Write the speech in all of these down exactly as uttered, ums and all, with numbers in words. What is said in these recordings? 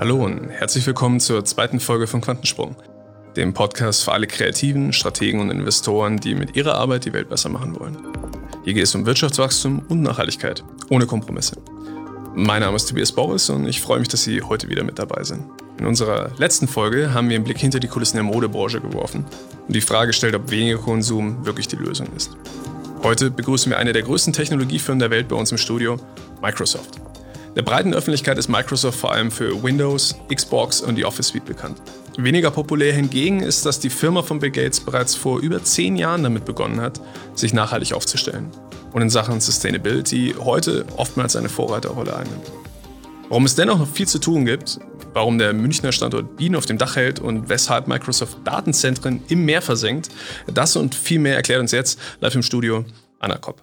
Hallo und herzlich willkommen zur zweiten Folge von Quantensprung, dem Podcast für alle Kreativen, Strategen und Investoren, die mit ihrer Arbeit die Welt besser machen wollen. Hier geht es um Wirtschaftswachstum und Nachhaltigkeit, ohne Kompromisse. Mein Name ist Tobias Boris und ich freue mich, dass Sie heute wieder mit dabei sind. In unserer letzten Folge haben wir einen Blick hinter die Kulissen der Modebranche geworfen und die Frage gestellt, ob weniger Konsum wirklich die Lösung ist. Heute begrüßen wir eine der größten Technologiefirmen der Welt bei uns im Studio, Microsoft. Der breiten Öffentlichkeit ist Microsoft vor allem für Windows, Xbox und die Office Suite bekannt. Weniger populär hingegen ist, dass die Firma von Bill Gates bereits vor über zehn Jahren damit begonnen hat, sich nachhaltig aufzustellen und in Sachen Sustainability heute oftmals eine Vorreiterrolle einnimmt. Warum es dennoch noch viel zu tun gibt, warum der Münchner Standort Bienen auf dem Dach hält und weshalb Microsoft Datenzentren im Meer versenkt, das und viel mehr erklärt uns jetzt live im Studio Anna Kopp.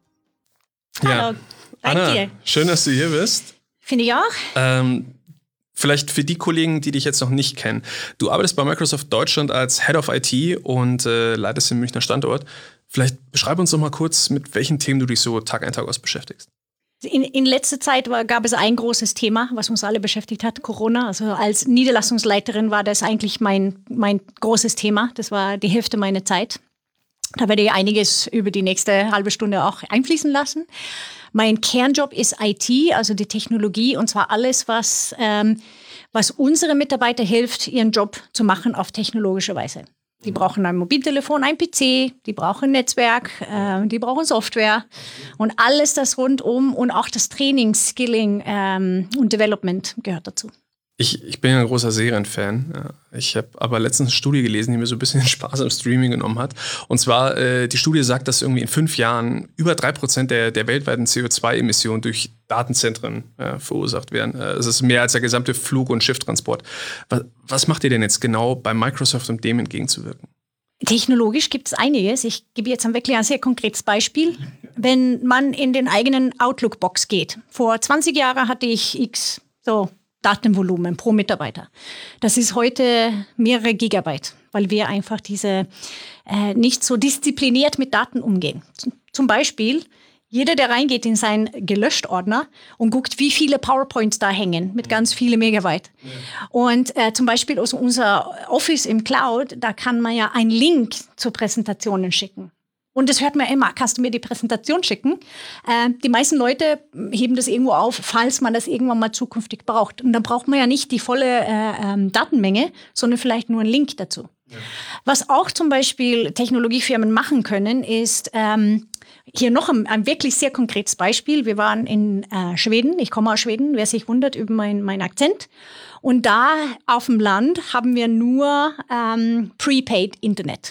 Hallo, ja. Danke Anna, dir. Schön, dass du hier bist. Finde ich auch. Ähm, vielleicht für die Kollegen, die dich jetzt noch nicht kennen. Du arbeitest bei Microsoft Deutschland als Head of I T und äh, leitest den Münchner Standort. Vielleicht beschreib uns doch mal kurz, mit welchen Themen du dich so Tag ein, Tag aus beschäftigst. In, in letzter Zeit war, gab es ein großes Thema, was uns alle beschäftigt hat, Corona. Also als Niederlassungsleiterin war das eigentlich mein, mein großes Thema. Das war die Hälfte meiner Zeit. Da werde ich einiges über die nächste halbe Stunde auch einfließen lassen. Mein Kernjob ist I T, also die Technologie, und zwar alles, was, ähm, was unsere Mitarbeiter hilft, ihren Job zu machen auf technologische Weise. Die brauchen ein Mobiltelefon, ein P C, die brauchen Netzwerk, äh, die brauchen Software und alles das rundum und auch das Training, Skilling ähm, und Development gehört dazu. Ich, ich bin ja ein großer Serienfan. Ja. Ich habe aber letztens eine Studie gelesen, die mir so ein bisschen den Spaß am Streaming genommen hat. Und zwar, äh, die Studie sagt, dass irgendwie in fünf Jahren über drei Prozent der, der weltweiten C O zwei Emissionen durch Datenzentren äh, verursacht werden. Äh, das ist mehr als der gesamte Flug- und Schifftransport. Was, was macht ihr denn jetzt genau bei Microsoft, um dem entgegenzuwirken? Technologisch gibt es einiges. Ich gebe jetzt wirklich ein sehr konkretes Beispiel. Wenn man in den eigenen Outlook-Box geht. Vor zwanzig Jahren hatte ich X so Datenvolumen pro Mitarbeiter. Das ist heute mehrere Gigabyte, weil wir einfach diese äh, nicht so diszipliniert mit Daten umgehen. Zum Beispiel, jeder, der reingeht in seinen Gelöscht-Ordner und guckt, wie viele PowerPoints da hängen, mit ganz vielen Megabyte. Ja. Und äh, zum Beispiel aus unser Office im Cloud, da kann man ja einen Link zu Präsentationen schicken. Und das hört man immer, kannst du mir die Präsentation schicken? Äh, die meisten Leute heben das irgendwo auf, falls man das irgendwann mal zukünftig braucht. Und dann braucht man ja nicht die volle äh, ähm, Datenmenge, sondern vielleicht nur einen Link dazu. Ja. Was auch zum Beispiel Technologiefirmen machen können, ist ähm, hier noch ein, ein wirklich sehr konkretes Beispiel. Wir waren in äh, Schweden, ich komme aus Schweden, wer sich wundert über meinen mein Akzent. Und da auf dem Land haben wir nur ähm, Prepaid Internet.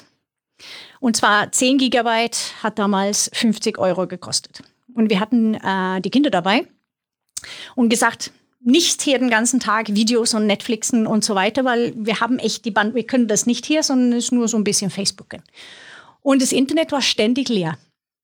Und zwar zehn Gigabyte hat damals fünfzig Euro gekostet. Und wir hatten äh, die Kinder dabei und gesagt, nicht hier den ganzen Tag Videos und Netflixen und so weiter, weil wir haben echt die Band, wir können das nicht hier, sondern es ist nur so ein bisschen Facebooken. Und das Internet war ständig leer.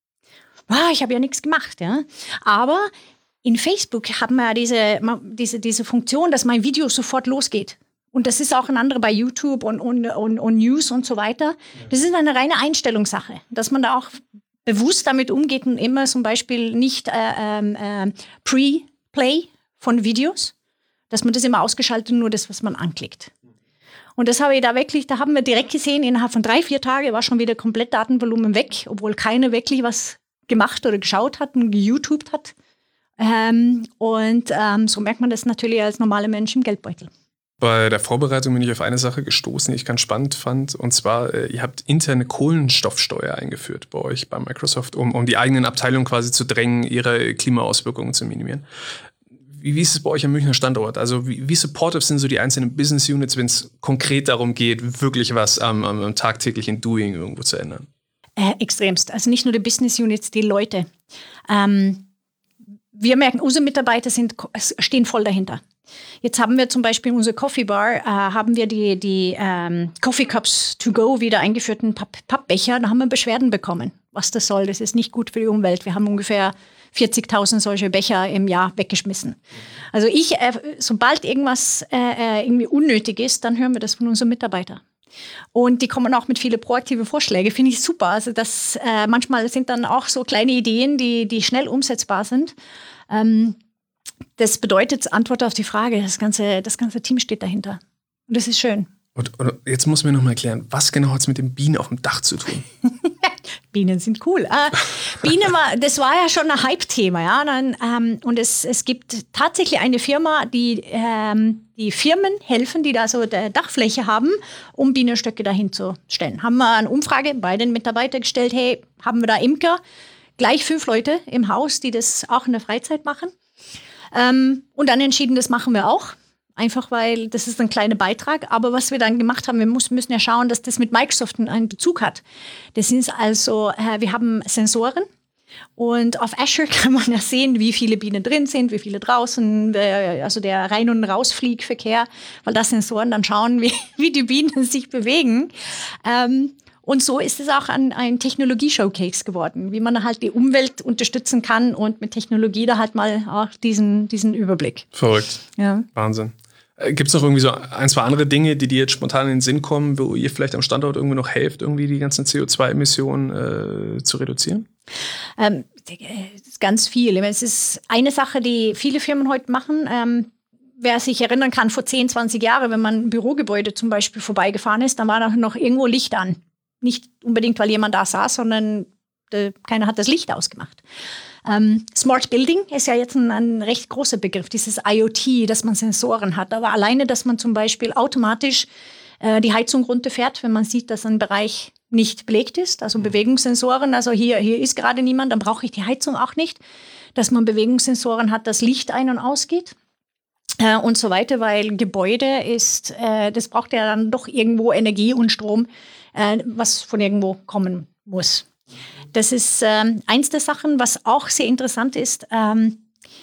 Ah, ich habe ja nichts gemacht, ja. Aber in Facebook haben wir ja diese, diese, diese Funktion, dass mein Video sofort losgeht. Und das ist auch ein anderer bei YouTube und, und, und, und News und so weiter. Das ist eine reine Einstellungssache, dass man da auch bewusst damit umgeht und immer zum Beispiel nicht äh, äh, Pre-Play von Videos, dass man das immer ausgeschaltet, nur das, was man anklickt. Und das habe ich da wirklich, da haben wir direkt gesehen, innerhalb von drei, vier Tagen war schon wieder komplett Datenvolumen weg, obwohl keiner wirklich was gemacht oder geschaut hat und geYouTubed hat. Ähm, und ähm, so merkt man das natürlich als normaler Mensch im Geldbeutel. Bei der Vorbereitung bin ich auf eine Sache gestoßen, die ich ganz spannend fand. Und zwar, äh, ihr habt interne Kohlenstoffsteuer eingeführt bei euch, bei Microsoft, um, um die eigenen Abteilungen quasi zu drängen, ihre Klimaauswirkungen zu minimieren. Wie, wie ist es bei euch am Münchner Standort? Also wie, wie supportive sind so die einzelnen Business Units, wenn es konkret darum geht, wirklich was am, am, am tagtäglichen Doing irgendwo zu ändern? Äh, extremst. Also nicht nur die Business Units, die Leute. Ähm, wir merken, unsere Mitarbeiter sind, stehen voll dahinter. Jetzt haben wir zum Beispiel in unserer Coffee Bar, äh, haben wir die, die ähm, Coffee Cups to go wieder eingeführt, einen Papp- Pappbecher. Da haben wir Beschwerden bekommen, was das soll. Das ist nicht gut für die Umwelt. Wir haben ungefähr vierzigtausend solche Becher im Jahr weggeschmissen. Also ich, äh, sobald irgendwas äh, irgendwie unnötig ist, dann hören wir das von unseren Mitarbeitern. Und die kommen auch mit vielen proaktiven Vorschlägen, finde ich super. Also das, äh, manchmal sind dann auch so kleine Ideen, die, die schnell umsetzbar sind. Ähm, das bedeutet, Antwort auf die Frage, das ganze, das ganze Team steht dahinter. Und das ist schön. Und, und jetzt muss mir noch mal erklären, was genau hat es mit den Bienen auf dem Dach zu tun? Bienen sind cool. Äh, Bienen war, das war ja schon ein Hype-Thema, ja. Dann, ähm, und es, es gibt tatsächlich eine Firma, die ähm, die Firmen helfen, die da so eine Dachfläche haben, um Bienenstöcke dahin zu stellen. Haben wir eine Umfrage bei den Mitarbeitern gestellt, hey, haben wir da Imker? Gleich fünf Leute im Haus, die das auch in der Freizeit machen. Ähm, und dann entschieden, das machen wir auch. Einfach weil das ist ein kleiner Beitrag. Aber was wir dann gemacht haben, wir müssen, müssen ja schauen, dass das mit Microsoft einen Bezug hat. Das ist also, äh, wir haben Sensoren. Und auf Azure kann man ja sehen, wie viele Bienen drin sind, wie viele draußen, äh, also der Rein- und Rausfliegverkehr, weil da Sensoren dann schauen, wie, wie die Bienen sich bewegen. Ähm, und so ist es auch ein, ein Technologie-Showcase geworden, wie man halt die Umwelt unterstützen kann und mit Technologie da halt mal auch diesen, diesen Überblick. Verrückt. Ja. Wahnsinn. Gibt es noch irgendwie so ein, zwei andere Dinge, die dir jetzt spontan in den Sinn kommen, wo ihr vielleicht am Standort irgendwie noch helft, irgendwie die ganzen C O zwei Emissionen äh, zu reduzieren? Ähm, ganz viel. Es ist eine Sache, die viele Firmen heute machen. Ähm, wer sich erinnern kann, vor zehn, zwanzig Jahren, wenn man ein Bürogebäude zum Beispiel vorbeigefahren ist, dann war da noch irgendwo Licht an. Nicht unbedingt, weil jemand da saß, sondern äh, keiner hat das Licht ausgemacht. Ähm, Smart Building ist ja jetzt ein, ein recht großer Begriff, dieses I O T, dass man Sensoren hat. Aber alleine, dass man zum Beispiel automatisch äh, die Heizung runterfährt, wenn man sieht, dass ein Bereich nicht belegt ist, also Bewegungssensoren, also hier, hier ist gerade niemand, dann brauche ich die Heizung auch nicht. Dass man Bewegungssensoren hat, dass Licht ein- und ausgeht. Äh, und so weiter, weil Gebäude ist, äh, das braucht ja dann doch irgendwo Energie und Strom, äh, was von irgendwo kommen muss. Das ist ähm, eins der Sachen, was auch sehr interessant ist. Ähm,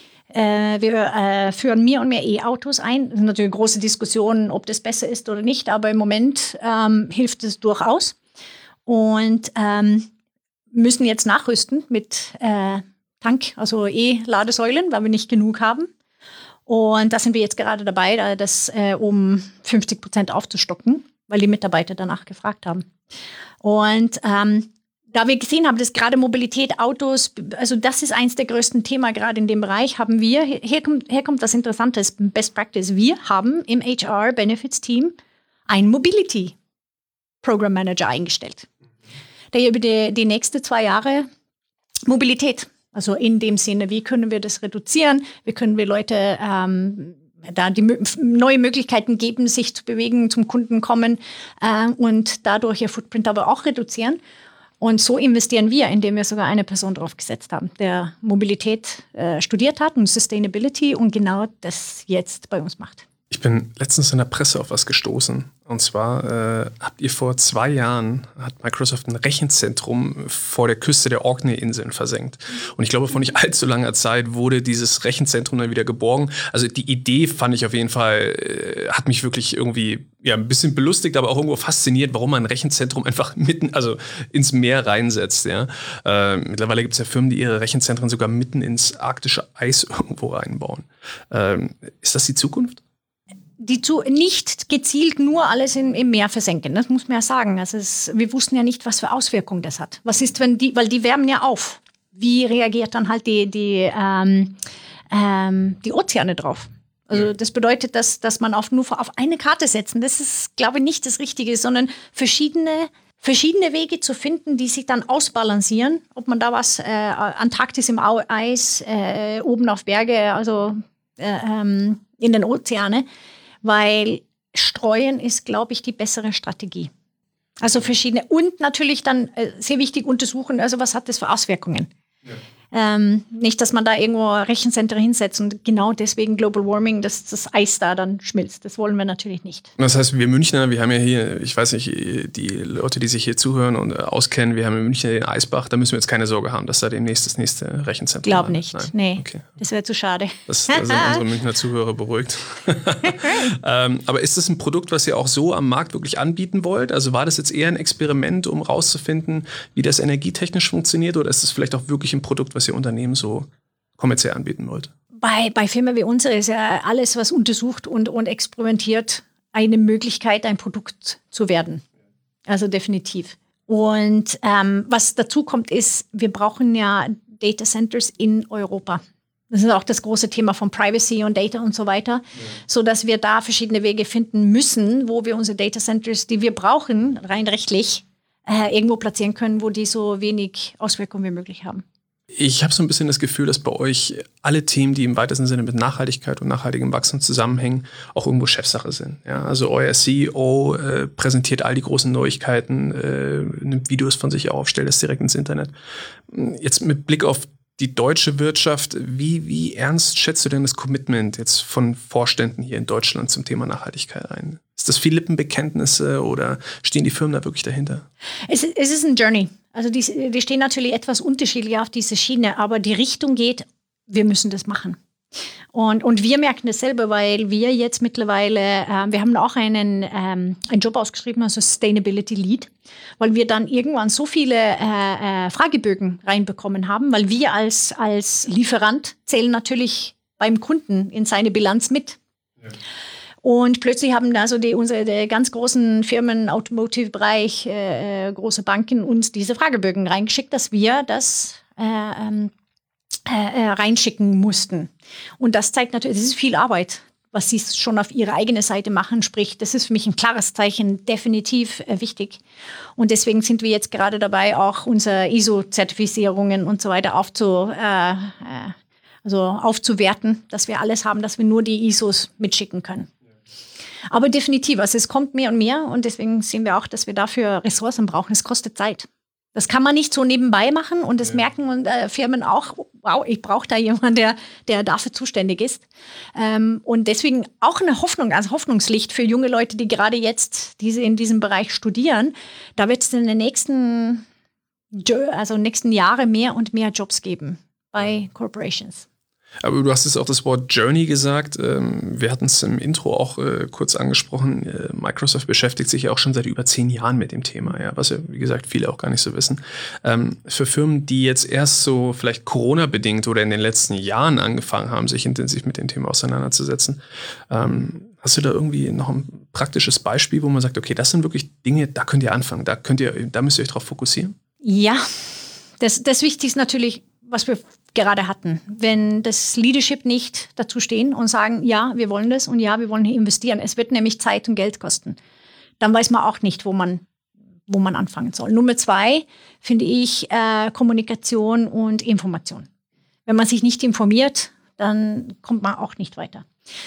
äh, wir äh, führen mehr und mehr E-Autos ein. Das sind natürlich große Diskussionen, ob das besser ist oder nicht, aber im Moment ähm, hilft es durchaus. Und ähm, müssen jetzt nachrüsten mit äh, Tank, also E-Ladesäulen, weil wir nicht genug haben. Und da sind wir jetzt gerade dabei, das äh, um fünfzig Prozent aufzustocken, weil die Mitarbeiter danach gefragt haben. Und ähm, da wir gesehen haben, dass gerade Mobilität, Autos, also das ist eins der größten Themen gerade in dem Bereich, haben wir, hier kommt, hier kommt was Interessantes, Best Practice. Wir haben im H R Benefits Team einen Mobility Program Manager eingestellt, der über die, die nächsten zwei Jahre Mobilität, also in dem Sinne, wie können wir das reduzieren, wie können wir Leute ähm, da die neue Möglichkeiten geben, sich zu bewegen, zum Kunden kommen äh, und dadurch ihr Footprint aber auch reduzieren. Und so investieren wir, indem wir sogar eine Person drauf gesetzt haben, der Mobilität äh, studiert hat und Sustainability und genau das jetzt bei uns macht. Ich bin letztens in der Presse auf was gestoßen. Und zwar äh, habt ihr vor zwei Jahren, hat Microsoft ein Rechenzentrum vor der Küste der Orkney-Inseln versenkt. Und ich glaube, vor nicht allzu langer Zeit wurde dieses Rechenzentrum dann wieder geborgen. Also die Idee fand ich auf jeden Fall, äh, hat mich wirklich irgendwie ja, ein bisschen belustigt, aber auch irgendwo fasziniert, warum man ein Rechenzentrum einfach mitten, also ins Meer reinsetzt. Ja? Äh, mittlerweile gibt es ja Firmen, die ihre Rechenzentren sogar mitten ins arktische Eis irgendwo reinbauen. Ähm, ist das die Zukunft? Die zu, nicht gezielt nur alles in, im Meer versenken, das muss man ja sagen. Also es, wir wussten ja nicht, was für Auswirkungen das hat. Was ist, wenn die, weil die wärmen ja auf. Wie reagiert dann halt die, die, ähm, ähm, die Ozeane drauf? Also das bedeutet, dass, dass man auf, nur auf eine Karte setzen, das ist, glaube ich, nicht das Richtige, sondern verschiedene, verschiedene Wege zu finden, die sich dann ausbalancieren. Ob man da was, äh, Antarktis im Eis, äh, oben auf Berge, also äh, ähm, in den Ozeane. Weil streuen ist, glaube ich, die bessere Strategie. Also verschiedene. Und natürlich dann äh, sehr wichtig untersuchen, also was hat das für Auswirkungen? Ja. Ähm, nicht, dass man da irgendwo Rechenzentren hinsetzt und genau deswegen Global Warming, dass das Eis da dann schmilzt. Das wollen wir natürlich nicht. Das heißt, wir Münchner, wir haben ja hier, ich weiß nicht, die Leute, die sich hier zuhören und auskennen, wir haben in München den Eisbach, da müssen wir jetzt keine Sorge haben, dass da demnächst das nächste Rechenzentrum Glaub nicht, Nein. nee, okay. Das wäre zu schade. Das, da sind unsere Münchner Zuhörer beruhigt. ähm, aber ist das ein Produkt, was ihr auch so am Markt wirklich anbieten wollt? Also war das jetzt eher ein Experiment, um rauszufinden, wie das energietechnisch funktioniert, oder ist es vielleicht auch wirklich ein Produkt, was ihr Unternehmen so kommerziell anbieten wollt? Bei, bei Firmen wie unsere ist ja alles, was untersucht und, und experimentiert, eine Möglichkeit, ein Produkt zu werden. Also definitiv. Und ähm, was dazu kommt, ist, wir brauchen ja Data Centers in Europa. Das ist auch das große Thema von Privacy und Data und so weiter, ja. So dass wir da verschiedene Wege finden müssen, wo wir unsere Data Centers, die wir brauchen, rein rechtlich, äh, irgendwo platzieren können, wo die so wenig Auswirkungen wie möglich haben. Ich habe so ein bisschen das Gefühl, dass bei euch alle Themen, die im weitesten Sinne mit Nachhaltigkeit und nachhaltigem Wachstum zusammenhängen, auch irgendwo Chefsache sind. Ja, also euer C E O äh, präsentiert all die großen Neuigkeiten, äh, nimmt Videos von sich auf, stellt das direkt ins Internet. Jetzt mit Blick auf die deutsche Wirtschaft, wie, wie ernst schätzt du denn das Commitment jetzt von Vorständen hier in Deutschland zum Thema Nachhaltigkeit ein? Ist das viel Lippenbekenntnisse oder stehen die Firmen da wirklich dahinter? Es, es ist ein Journey. Also die, die stehen natürlich etwas unterschiedlich auf dieser Schiene, aber die Richtung geht, wir müssen das machen. Und, und wir merken das selber, weil wir jetzt mittlerweile, äh, wir haben auch einen, ähm, einen Job ausgeschrieben, also Sustainability Lead, weil wir dann irgendwann so viele äh, äh, Fragebögen reinbekommen haben, weil wir als, als Lieferant zählen natürlich beim Kunden in seine Bilanz mit. Ja. Und plötzlich haben also die, unsere die ganz großen Firmen, Automotive-Bereich, äh, große Banken uns diese Fragebögen reingeschickt, dass wir das äh, ähm, äh, reinschicken mussten. Und das zeigt natürlich, es ist viel Arbeit, was sie schon auf ihre eigene Seite machen. Sprich, das ist für mich ein klares Zeichen, definitiv äh, wichtig. Und deswegen sind wir jetzt gerade dabei, auch unsere I S O-Zertifizierungen und so weiter aufzu, äh, äh, also aufzuwerten, dass wir alles haben, dass wir nur die I S Os mitschicken können. Aber definitiv, also es kommt mehr und mehr und deswegen sehen wir auch, dass wir dafür Ressourcen brauchen. Es kostet Zeit. Das kann man nicht so nebenbei machen und das ja. merken und, äh, Firmen auch, wow, ich brauche da jemanden, der, der dafür zuständig ist. Ähm, und deswegen auch eine Hoffnung, also Hoffnungslicht für junge Leute, die gerade jetzt diese in diesem Bereich studieren. Da wird es in den nächsten, also nächsten Jahren mehr und mehr Jobs geben bei Corporations. Aber du hast jetzt auch das Wort Journey gesagt. Wir hatten es im Intro auch kurz angesprochen. Microsoft beschäftigt sich ja auch schon seit über zehn Jahren mit dem Thema, ja, was ja, wie gesagt, viele auch gar nicht so wissen. Für Firmen, die jetzt erst so vielleicht Corona-bedingt oder in den letzten Jahren angefangen haben, sich intensiv mit dem Thema auseinanderzusetzen, hast du da irgendwie noch ein praktisches Beispiel, wo man sagt, okay, das sind wirklich Dinge, da könnt ihr anfangen, da könnt ihr, da müsst ihr euch drauf fokussieren? Ja, das, das Wichtigste ist natürlich, was wir gerade hatten. Wenn das Leadership nicht dazu stehen und sagen, ja, wir wollen das und ja, wir wollen hier investieren. Es wird nämlich Zeit und Geld kosten. Dann weiß man auch nicht, wo man, wo man anfangen soll. Nummer zwei finde ich äh, Kommunikation und Information. Wenn man sich nicht informiert, dann kommt man auch nicht weiter.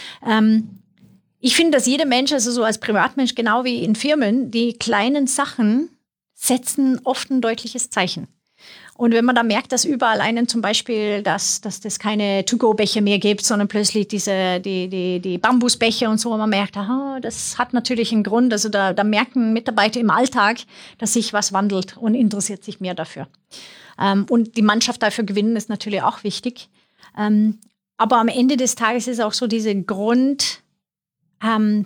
Ähm, ich finde, dass jeder Mensch, also so als Privatmensch, genau wie in Firmen, die kleinen Sachen setzen oft ein deutliches Zeichen. Und wenn man da merkt, dass überall einen zum Beispiel, dass, dass das keine To-Go-Becher mehr gibt, sondern plötzlich diese, die, die, die Bambusbecher und so, und man merkt, aha, das hat natürlich einen Grund. Also da, da merken Mitarbeiter im Alltag, dass sich was wandelt und interessiert sich mehr dafür. Ähm, und die Mannschaft dafür gewinnen ist natürlich auch wichtig. Ähm, aber am Ende des Tages ist auch so dieser Grundpunkt, ähm,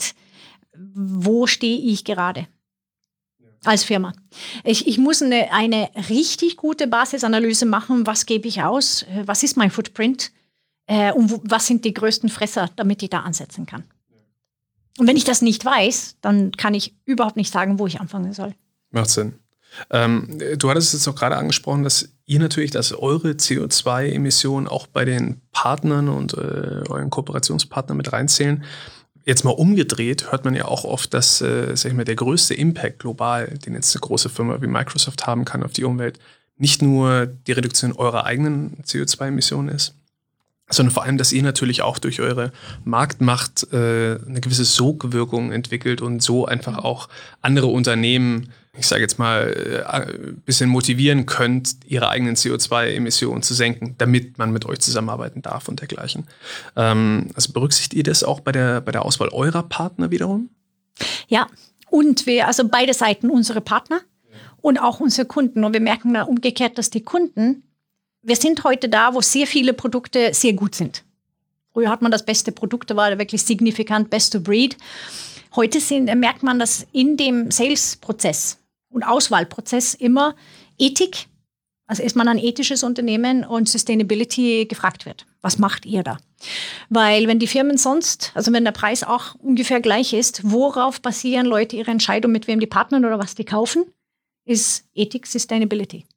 wo stehe ich gerade? Als Firma. Ich, ich muss eine, eine richtig gute Basisanalyse machen, was gebe ich aus, was ist mein Footprint äh, und wo, was sind die größten Fresser, damit ich da ansetzen kann. Und wenn ich das nicht weiß, dann kann ich überhaupt nicht sagen, wo ich anfangen soll. Macht Sinn. Ähm, du hattest jetzt auch gerade angesprochen, dass ihr natürlich, dass eure C O zwei Emissionen auch bei den Partnern und äh, euren Kooperationspartnern mit reinzählen. Jetzt mal umgedreht hört man ja auch oft, dass äh, sag ich mal, der größte Impact global, den jetzt eine große Firma wie Microsoft haben kann auf die Umwelt, nicht nur die Reduktion eurer eigenen C O zwei Emissionen ist, sondern vor allem, dass ihr natürlich auch durch eure Marktmacht äh, eine gewisse Sogwirkung entwickelt und so einfach auch andere Unternehmen, ich sage jetzt mal, ein bisschen motivieren könnt, ihre eigenen C O zwei Emissionen zu senken, damit man mit euch zusammenarbeiten darf und dergleichen. Ähm, also berücksichtigt ihr das auch bei der, bei der Auswahl eurer Partner wiederum? Ja, und wir, also beide Seiten, unsere Partner und auch unsere Kunden. Und wir merken da umgekehrt, dass die Kunden, wir sind heute da, wo sehr viele Produkte sehr gut sind. Früher hat man das beste Produkt, da war wirklich signifikant best to breed. Heute sind, merkt man, dass in dem Sales-Prozess und Auswahlprozess immer Ethik, also ist man ein ethisches Unternehmen und Sustainability gefragt wird. Was macht ihr da? Weil wenn die Firmen sonst, also wenn der Preis auch ungefähr gleich ist, worauf basieren Leute ihre Entscheidung, mit wem die partnern oder was die kaufen, ist Ethik, Sustainability.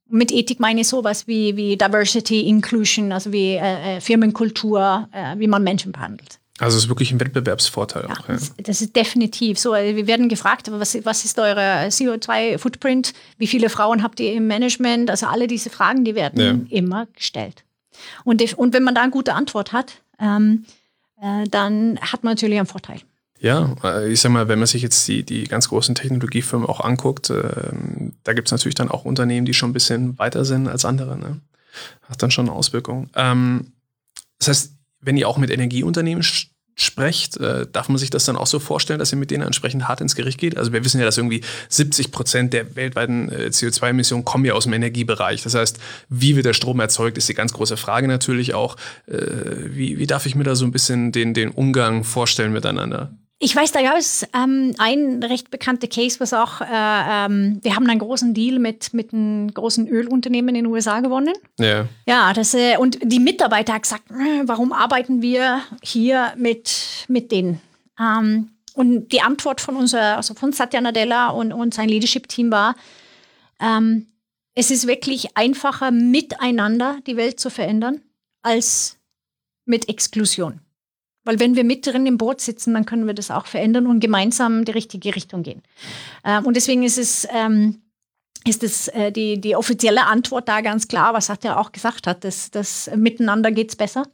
Mit Ethik meine ich sowas wie, wie Diversity, Inclusion, also wie äh, Firmenkultur, äh, wie man Menschen behandelt. Also es ist wirklich ein Wettbewerbsvorteil Ja, auch. Ja. das, das ist definitiv so. Wir werden gefragt, was, was ist euer C O zwei Footprint? Wie viele Frauen habt ihr im Management? Also alle diese Fragen, die werden ja. immer gestellt. Und, und wenn man da eine gute Antwort hat, ähm, äh, dann hat man natürlich einen Vorteil. Ja, ich sag mal, wenn man sich jetzt die, die ganz großen Technologiefirmen auch anguckt, äh, da gibt es natürlich dann auch Unternehmen, die schon ein bisschen weiter sind als andere. Ne? Hat dann schon eine Auswirkung. Ähm, das heißt, wenn ihr auch mit Energieunternehmen sch- sprecht, äh, darf man sich das dann auch so vorstellen, dass ihr mit denen entsprechend hart ins Gericht geht? Also wir wissen ja, dass irgendwie siebzig Prozent der weltweiten äh, C O zwei Emissionen kommen ja aus dem Energiebereich. Das heißt, wie wird der Strom erzeugt, ist die ganz große Frage natürlich auch. Äh, wie, wie darf ich mir da so ein bisschen den, den Umgang vorstellen miteinander? Ich weiß, da gab es ähm, ein recht bekannter Case, was auch, äh, ähm, wir haben einen großen Deal mit, mit einem großen Ölunternehmen in den U S A gewonnen. Ja. Ja, das, äh, und die Mitarbeiter haben gesagt, warum arbeiten wir hier mit, mit denen? Ähm, und die Antwort von unserer, also von Satya Nadella und, und sein Leadership-Team war, ähm, es ist wirklich einfacher, miteinander die Welt zu verändern, als mit Exklusion. Weil wenn wir mit drin im Boot sitzen, dann können wir das auch verändern und gemeinsam die richtige Richtung gehen. Ähm, und deswegen ist es, ähm, ist es äh, die, die offizielle Antwort da ganz klar, was er auch gesagt hat, dass, dass miteinander geht's besser.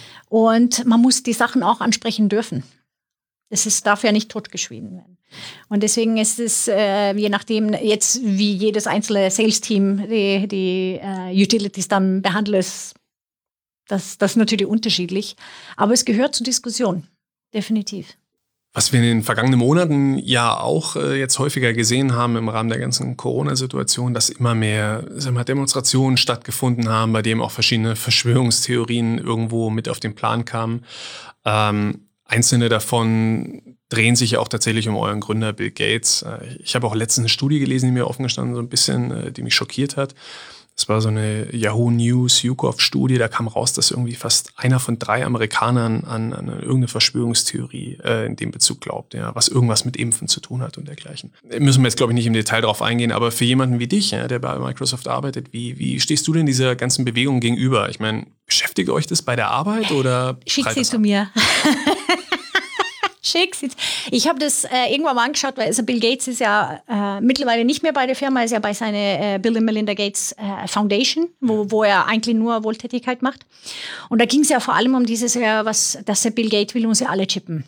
Und man muss die Sachen auch ansprechen dürfen. Das ist, darf ja nicht totgeschwiegen werden. Und deswegen ist es, äh, je nachdem jetzt, wie jedes einzelne Sales-Team die, die äh, Utilities dann behandelt, Das, das ist natürlich unterschiedlich, aber es gehört zur Diskussion, definitiv. Was wir in den vergangenen Monaten ja auch äh, jetzt häufiger gesehen haben im Rahmen der ganzen Corona-Situation, dass immer mehr sagen wir, Demonstrationen stattgefunden haben, bei denen auch verschiedene Verschwörungstheorien irgendwo mit auf den Plan kamen. Ähm, einzelne davon drehen sich ja auch tatsächlich um euren Gründer Bill Gates. Äh, ich habe auch letztens eine Studie gelesen, die mir offen gestanden so ein bisschen, äh, die mich schockiert hat. Das war so eine Yahoo News, YouGov-Studie, da kam raus, dass irgendwie fast einer von drei Amerikanern an, an irgendeine Verschwörungstheorie äh, in dem Bezug glaubt, ja, was irgendwas mit Impfen zu tun hat und dergleichen. Müssen wir jetzt, glaube ich, nicht im Detail drauf eingehen, aber für jemanden wie dich, ja, der bei Microsoft arbeitet, wie, wie stehst du denn dieser ganzen Bewegung gegenüber? Ich meine, beschäftigt euch das bei der Arbeit oder? Schick sie zu mir. Schick sie. Ich habe das äh, irgendwann mal angeschaut, weil also Bill Gates ist ja äh, mittlerweile nicht mehr bei der Firma, er ist ja bei seiner äh, Bill and Melinda Gates äh, Foundation, wo, wo er eigentlich nur Wohltätigkeit macht. Und da ging es ja vor allem um dieses, ja, was, dass der Bill Gates will uns ja alle chippen.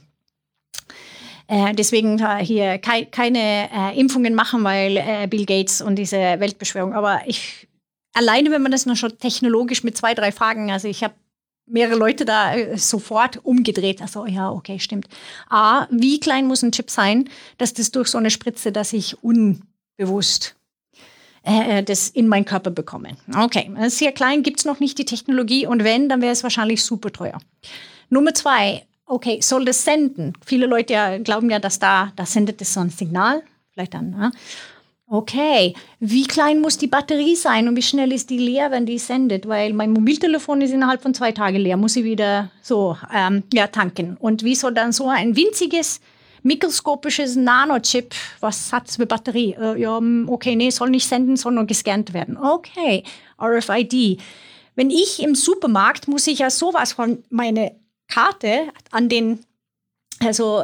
Äh, deswegen äh, hier kei- keine äh, Impfungen machen, weil äh, Bill Gates und diese Weltbeschwörung. Aber ich alleine, wenn man das noch schon technologisch mit zwei, drei Fragen, also ich habe mehrere Leute da äh, sofort umgedreht. Also ja, okay, stimmt. A, wie klein muss ein Chip sein, dass das durch so eine Spritze, dass ich unbewusst äh, das in meinen Körper bekomme. Okay, sehr klein, gibt es noch nicht die Technologie und wenn, dann wäre es wahrscheinlich super teuer. Nummer zwei, okay, soll das senden? Viele Leute ja, glauben ja, dass da, da sendet es so ein Signal. Vielleicht dann, ja. Okay, wie klein muss die Batterie sein und wie schnell ist die leer, wenn die sendet? Weil mein Mobiltelefon ist innerhalb von zwei Tagen leer, muss ich wieder so ähm, ja, tanken. Und wie soll dann so ein winziges, mikroskopisches Nanochip, was hat es für Batterie? Äh, ja, okay, nee, soll nicht senden, soll nur gescannt werden. Okay, R F I D. Wenn ich im Supermarkt, muss ich ja sowas von meine Karte an den, also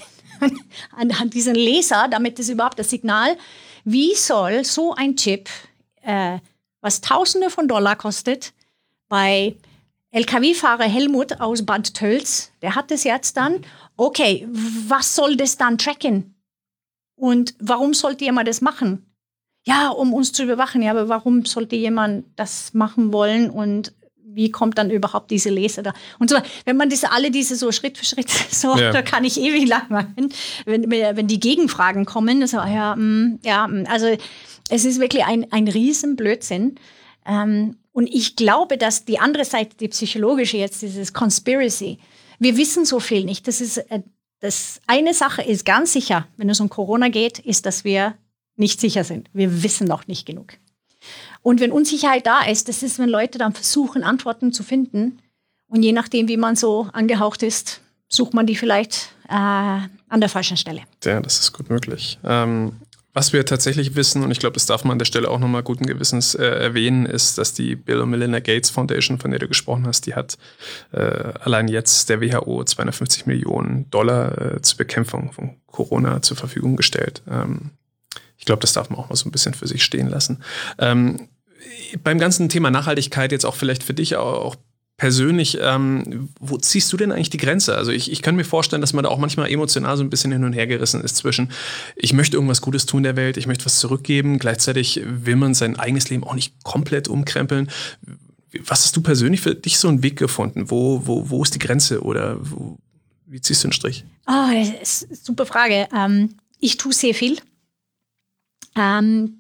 an, an diesen Laser, damit es überhaupt das Signal. Wie soll so ein Chip, äh, was Tausende von Dollar kostet, bei L K W-Fahrer Helmut aus Bad Tölz, der hat das jetzt dann, okay, was soll das dann tracken? Und warum sollte jemand das machen? Ja, um uns zu überwachen. Ja, aber warum sollte jemand das machen wollen und wie kommt dann überhaupt diese Laser da? Und so, wenn man diese, alle diese so Schritt für Schritt, so, ja. Da kann ich ewig lang machen, wenn, wenn die Gegenfragen kommen. So, ja, mh, ja, also es ist wirklich ein, ein Riesenblödsinn. Ähm, und ich glaube, dass die andere Seite, die psychologische jetzt, dieses Conspiracy, wir wissen so viel nicht. Das ist, äh, das eine Sache ist ganz sicher, wenn es um Corona geht, ist, dass wir nicht sicher sind. Wir wissen noch nicht genug. Und wenn Unsicherheit da ist, das ist, wenn Leute dann versuchen, Antworten zu finden. Und je nachdem, wie man so angehaucht ist, sucht man die vielleicht äh, an der falschen Stelle. Ja, das ist gut möglich. Ähm, Was wir tatsächlich wissen, und ich glaube, das darf man an der Stelle auch nochmal guten Gewissens äh, erwähnen, ist, dass die Bill und Melinda Gates Foundation, von der du gesprochen hast, die hat äh, allein jetzt der W H O zweihundertfünfzig Millionen Dollar äh, zur Bekämpfung von Corona zur Verfügung gestellt. Ähm, ich glaube, das darf man auch mal so ein bisschen für sich stehen lassen. Ähm, beim ganzen Thema Nachhaltigkeit jetzt auch vielleicht für dich auch persönlich, ähm, wo ziehst du denn eigentlich die Grenze? Also ich, ich kann mir vorstellen, dass man da auch manchmal emotional so ein bisschen hin und her gerissen ist zwischen, ich möchte irgendwas Gutes tun der Welt, ich möchte was zurückgeben, gleichzeitig will man sein eigenes Leben auch nicht komplett umkrempeln. Was hast du persönlich für dich so einen Weg gefunden? Wo, wo, wo ist die Grenze oder wo, wie ziehst du einen Strich? Oh, das ist eine super Frage. Ähm, ich tue sehr viel. Ähm,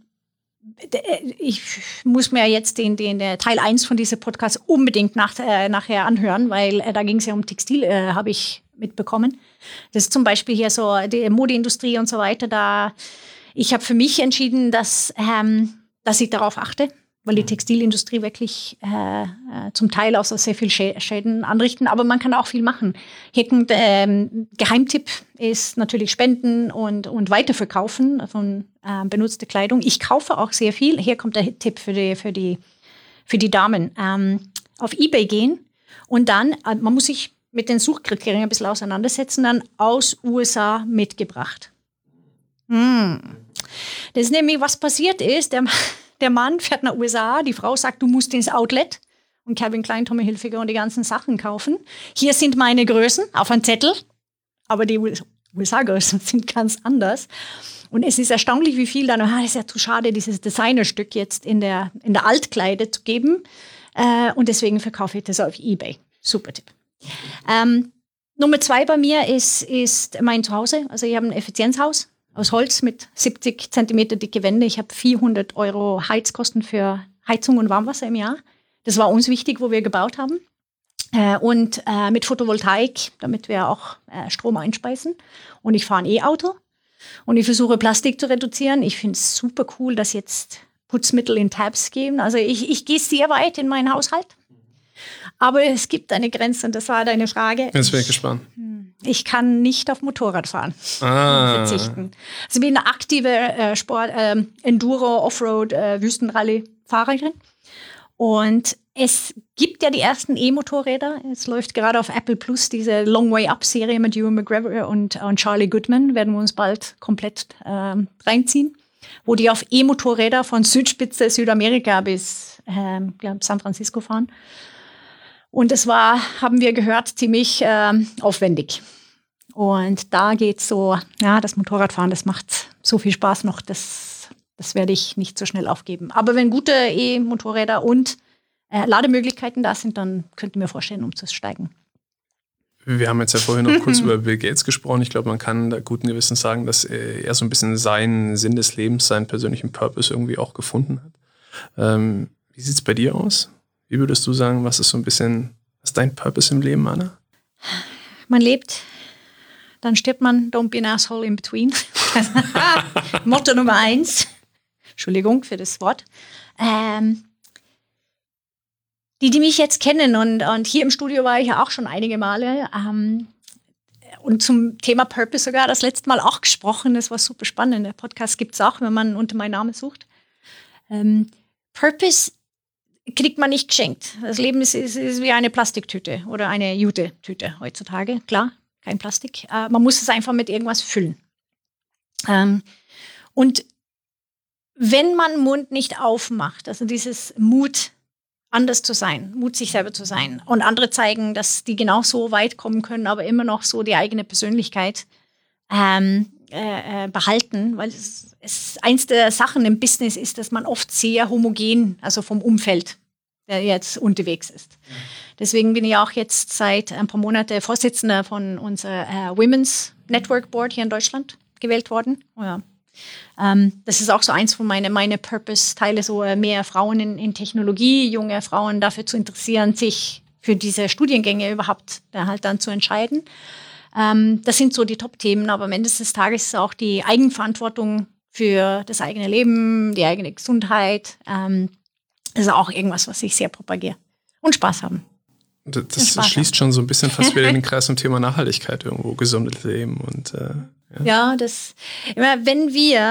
Ich muss mir jetzt den, den Teil eins von diesem Podcast unbedingt nach, äh, nachher anhören, weil äh, da ging es ja um Textil, äh, habe ich mitbekommen. Das ist zum Beispiel hier so die Modeindustrie und so weiter. Da ich habe für mich entschieden, dass, ähm, dass ich darauf achte, weil die Textilindustrie wirklich äh, äh, zum Teil auch so sehr viel Schä- Schäden anrichten. Aber man kann auch viel machen. Hier ein ähm, Geheimtipp ist natürlich Spenden und, und Weiterverkaufen von äh, benutzter Kleidung. Ich kaufe auch sehr viel. Hier kommt der Tipp für die, für die, für die Damen. Ähm, auf eBay gehen und dann, äh, man muss sich mit den Suchkriterien ein bisschen auseinandersetzen, dann aus U S A mitgebracht. Mm. Das ist nämlich, was passiert ist, der Der Mann fährt nach U S A, die Frau sagt, du musst ins Outlet und Calvin Klein, Tommy Hilfiger und die ganzen Sachen kaufen. Hier sind meine Größen auf einem Zettel, aber die U S A-Größen sind ganz anders. Und es ist erstaunlich, wie viel dann, ah, das ist ja zu schade, dieses Designerstück jetzt in der, in der Altkleide zu geben. Äh, und deswegen verkaufe ich das auf eBay. Super Tipp. Ähm, Nummer zwei bei mir ist, ist mein Zuhause. Also ich habe ein Effizienzhaus aus Holz mit siebzig Zentimeter dicke Wände. Ich habe vierhundert Euro Heizkosten für Heizung und Warmwasser im Jahr. Das war uns wichtig, wo wir gebaut haben. Äh, und äh, mit Photovoltaik, damit wir auch äh, Strom einspeisen. Und ich fahre ein E-Auto. Und ich versuche Plastik zu reduzieren. Ich finde es super cool, dass jetzt Putzmittel in Tabs geben. Also ich, ich gehe sehr weit in meinen Haushalt. Aber es gibt eine Grenze und das war deine Frage. Jetzt bin ich gespannt. Ich kann nicht auf Motorrad fahren ah. verzichten. Also ich bin eine aktive äh, Sport, äh, Enduro, Offroad, äh, Wüstenrallye-Fahrerin. Und es gibt ja die ersten E-Motorräder. Es läuft gerade auf Apple Plus diese Long Way Up-Serie mit Ewan McGregor und, und Charlie Goodman. Werden wir uns bald komplett äh, reinziehen. Wo die auf E-Motorräder von Südspitze Südamerika bis äh, glaub, San Francisco fahren. Und es war, haben wir gehört, ziemlich äh, aufwendig. Und da geht's so, ja, das Motorradfahren, das macht so viel Spaß noch, das, das werde ich nicht so schnell aufgeben. Aber wenn gute E-Motorräder und äh, Lademöglichkeiten da sind, dann könnte ich mir vorstellen, umzusteigen. Wir haben jetzt ja vorhin noch kurz über Bill Gates gesprochen. Ich glaube, man kann da guten Gewissens sagen, dass er so ein bisschen seinen Sinn des Lebens, seinen persönlichen Purpose irgendwie auch gefunden hat. Ähm, wie sieht's bei dir aus? Wie würdest du sagen, was ist so ein bisschen, was ist dein Purpose im Leben, Anna? Man lebt, dann stirbt man, don't be an asshole in between. Motto Nummer eins. Entschuldigung für das Wort. Ähm, die, die mich jetzt kennen und, und hier im Studio war ich ja auch schon einige Male ähm, und zum Thema Purpose sogar das letzte Mal auch gesprochen. Das war super spannend. Der Podcast gibt es auch, wenn man unter meinem Namen sucht. Ähm, Purpose kriegt man nicht geschenkt. Das Leben ist, ist, ist wie eine Plastiktüte oder eine Jute-Tüte heutzutage. Klar, kein Plastik. Äh, man muss es einfach mit irgendwas füllen. Ähm, und wenn man den Mund nicht aufmacht, also dieses Mut, anders zu sein, Mut, sich selber zu sein und andere zeigen, dass die genau so weit kommen können, aber immer noch so die eigene Persönlichkeit ähm, äh, behalten, weil es, es eins der Sachen im Business ist, dass man oft sehr homogen, also vom Umfeld, der jetzt unterwegs ist. Mhm. Deswegen bin ich auch jetzt seit ein paar Monaten Vorsitzende von unserer äh, Women's Network Board hier in Deutschland gewählt worden. Ja. Ähm, das ist auch so eins von meinen meine Purpose-Teile, so äh, mehr Frauen in, in Technologie, junge Frauen dafür zu interessieren, sich für diese Studiengänge überhaupt da halt dann zu entscheiden. Ähm, das sind so die Top-Themen, aber am Ende des Tages ist auch die Eigenverantwortung für das eigene Leben, die eigene Gesundheit. Ähm, das ist auch irgendwas, was ich sehr propagiere. Und Spaß haben. Das, das Spaß schließt haben. Schon so ein bisschen fast wieder in den Kreis zum Thema Nachhaltigkeit irgendwo, gesundes Leben und äh, ja. ja, das, wenn wir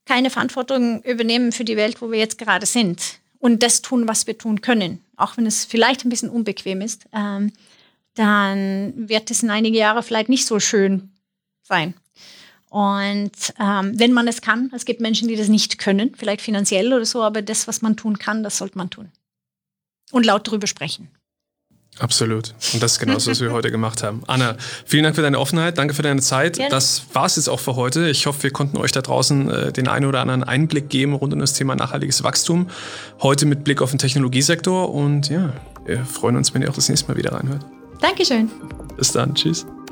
keine Verantwortung übernehmen für die Welt, wo wir jetzt gerade sind und das tun, was wir tun können, auch wenn es vielleicht ein bisschen unbequem ist, ähm, dann wird es in einige Jahre vielleicht nicht so schön sein. Und ähm, wenn man es kann, es gibt Menschen, die das nicht können, vielleicht finanziell oder so, aber das, was man tun kann, das sollte man tun. Und laut darüber sprechen. Absolut. Und das ist genau das, was wir heute gemacht haben. Anna, vielen Dank für deine Offenheit, danke für deine Zeit. Gerne. Das war es jetzt auch für heute. Ich hoffe, wir konnten euch da draußen äh, den einen oder anderen Einblick geben rund um das Thema nachhaltiges Wachstum. Heute mit Blick auf den Technologiesektor. Und ja, wir freuen uns, wenn ihr auch das nächste Mal wieder reinhört. Dankeschön. Bis dann. Tschüss.